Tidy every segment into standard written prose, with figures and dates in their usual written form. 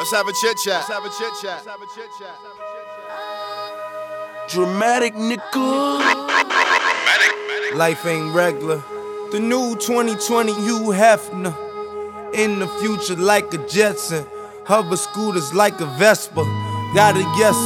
Let's have a chit chat. Let's have a chit chat. Dramatic, nigga. Life ain't regular. The new 2020 Hugh Hefner. In the future like a Jetson. Hover scooters like a Vespa. Got a yes,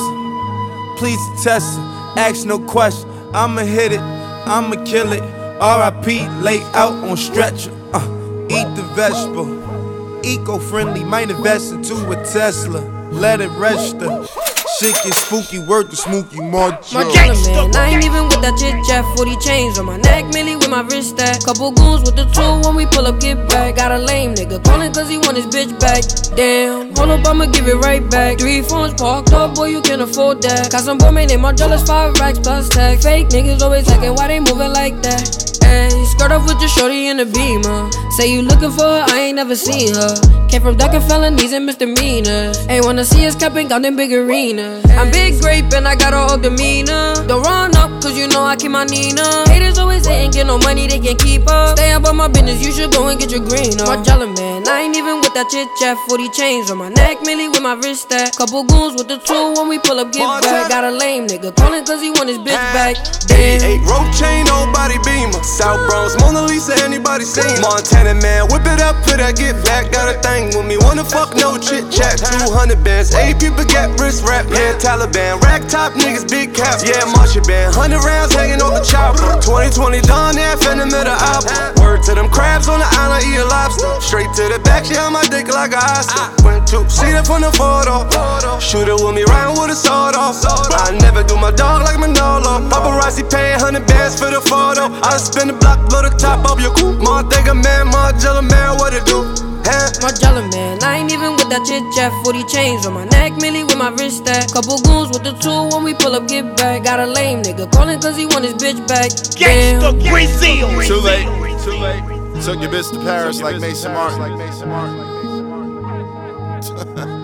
please test it. Ask no question. I'ma hit it, I'ma kill it. R.I.P. lay out on stretcher. Eat the vegetable. Eco-friendly, might invest into a Tesla. Let it register. Shit get spooky, word to Smokey Marjorie. My man, I ain't even with that chit-chat. 40 chains on my neck, Millie with my wrist stack. Couple goons with the tool when we pull up, get back. Got a lame nigga calling cause he want his bitch back. Damn, hold up, I'ma give it right back. 3 phones parked up, boy, you can afford that. Got some boy, man, name my jealous 5 racks plus tag. Fake niggas always hacking, why they moving like that? Ayy, skirt off with your shorty in the Beamer. Say you looking for her, I ain't never seen her. Came from ducking felonies and misdemeanors. Ain't wanna see us capping out in big arenas. I'm big grape and I got a old demeanor. Don't run up cause you know I keep my Nina. Haters always hating, get no money, they can't keep up. Stay up on my business, you should go and get your green up. My man, I ain't even with that chit chat. 40 chains on my neck, Millie with my wrist stack. Couple goons with the tool when we pull up, get back. Got a lame nigga calling cause he want his bitch back. Damn. 88 rope chain, old body beamer. South Bronx, Mona Lisa, anybody seen? Montana man, whip it up, put that get back. Got a thing with me, wanna fuck, no chit chat. 200 bands, 8 people get wrist wrap. Yeah, Taliban, rack top niggas, big caps. Yeah, Marshall band, 100 rounds hanging on the chopper. 2020 Don F in the middle album. Word to them crabs on the island, eat a lobster. Straight to the back, she on my dick like a Oscar. Went to see that from the photo. Shoot it with me, riding with a sword off. I never do my dog like Manolo. Paparazzi paying 100 bands for the photo. I spin the block, blow the top off your coupe. Montega man, Margiela man, what it do? Margiela man, I ain't even with that chit chat. 40 chains on my neck, Millie with my wrist stack. Couple goons with the tool when we pull up, get back. Got a lame nigga calling cause he want his bitch back. Damn. Too late. Took your bitch to Paris like Mason Martin.